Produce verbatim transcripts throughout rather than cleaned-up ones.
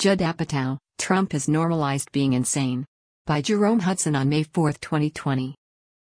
Judd Apatow, Trump has normalized being insane. By Jerome Hudson on May fourth, twenty twenty.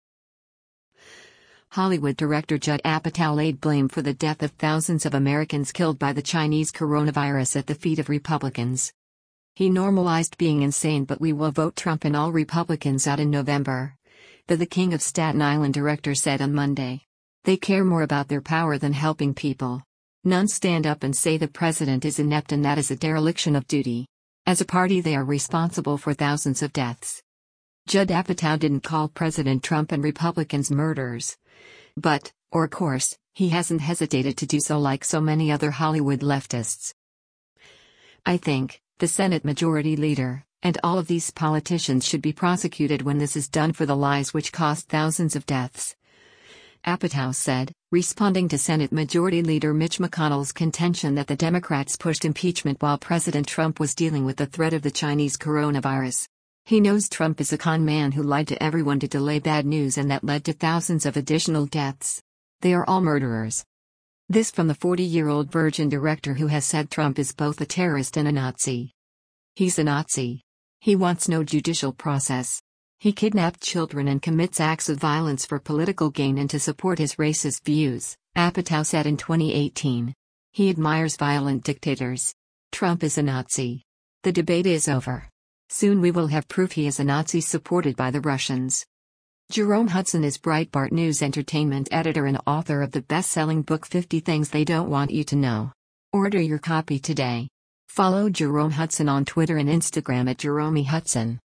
Hollywood director Judd Apatow laid blame for the death of thousands of Americans killed by the Chinese coronavirus at the feet of Republicans. He normalized being insane, but we will vote Trump and all Republicans out in November, the The King of Staten Island director said on Monday. They care more about their power than helping people. None stand up and say the president is inept, and that is a dereliction of duty. As a party, they are responsible for thousands of deaths. Judd Apatow didn't call President Trump and Republicans murderers. But, or of course, he hasn't hesitated to do so like so many other Hollywood leftists. I think the Senate Majority Leader and all of these politicians should be prosecuted when this is done for the lies which cost thousands of deaths, Apatow said, responding to Senate Majority Leader Mitch McConnell's contention that the Democrats pushed impeachment while President Trump was dealing with the threat of the Chinese coronavirus. He knows Trump is a con man who lied to everyone to delay bad news, and that led to thousands of additional deaths. They are all murderers. This from the forty-year-old Virgin director who has said Trump is both a terrorist and a Nazi. He's a Nazi. He wants no judicial process. He kidnapped children and commits acts of violence for political gain and to support his racist views, Apatow said in twenty eighteen. He admires violent dictators. Trump is a Nazi. The debate is over. Soon we will have proof he is a Nazi supported by the Russians. Jerome Hudson is Breitbart News entertainment editor and author of the best-selling book fifty Things They Don't Want You to Know. Order your copy today. Follow Jerome Hudson on Twitter and Instagram at Jerome Hudson.